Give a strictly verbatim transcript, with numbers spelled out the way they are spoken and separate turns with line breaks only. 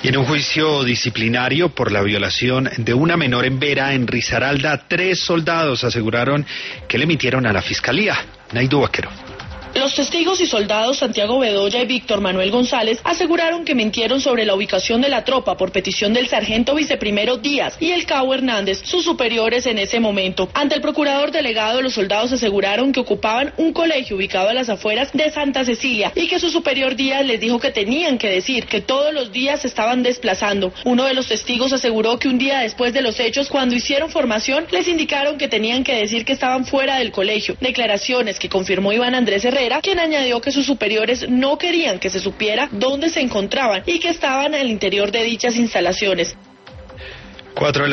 Y en un juicio disciplinario por la violación de una menor en Vera, en Risaralda, tres soldados aseguraron que le mintieron a la fiscalía. Naidu Vaquero.
Los testigos y soldados Santiago Bedoya y Víctor Manuel González aseguraron que mintieron sobre la ubicación de la tropa por petición del sargento viceprimero Díaz y el cabo Hernández, sus superiores en ese momento. Ante el procurador delegado, los soldados aseguraron que ocupaban un colegio ubicado a las afueras de Santa Cecilia y que su superior Díaz les dijo que tenían que decir que todos los días se estaban desplazando. Uno de los testigos aseguró que un día después de los hechos, cuando hicieron formación, les indicaron que tenían que decir que estaban fuera del colegio. Declaraciones que confirmó Iván Andrés Herrera, quien añadió que sus superiores no querían que se supiera dónde se encontraban y que estaban al interior de dichas instalaciones.
Cuatro de la